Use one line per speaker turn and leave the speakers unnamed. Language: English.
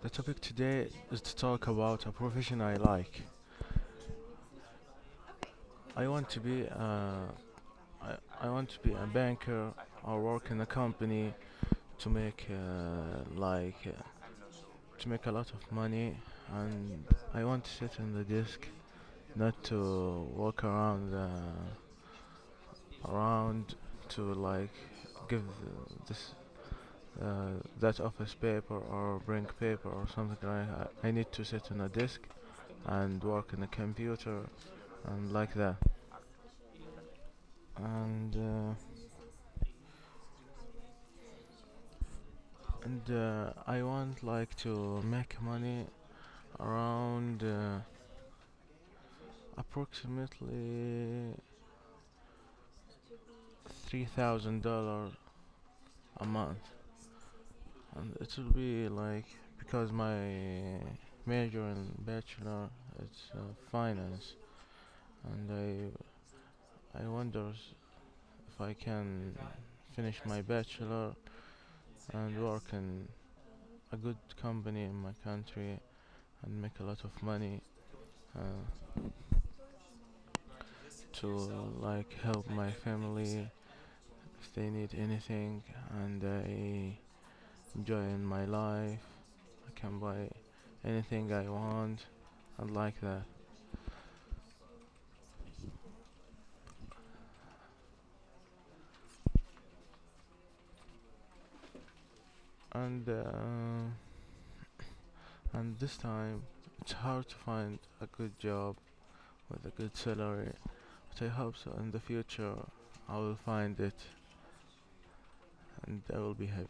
The topic today is to talk about a profession I like. I want to be I want to be a banker or work in a company to make to make a lot of money, and I want to sit in the desk, not to walk around to give this that office paper or bring paper or something like that. I need to sit on a desk and work in a computer and like that. And I want like to make money around approximately $3,000 a month, and it will be like because my major and bachelor it's finance, and I wonder if I can finish my bachelor and work in a good company in my country and make a lot of money uh, to like help my family if they need anything, and I enjoy in my life. I can buy anything I want and like that. And this time it's hard to find a good job with a good salary, but I hope so in the future I will find it and I will be happy.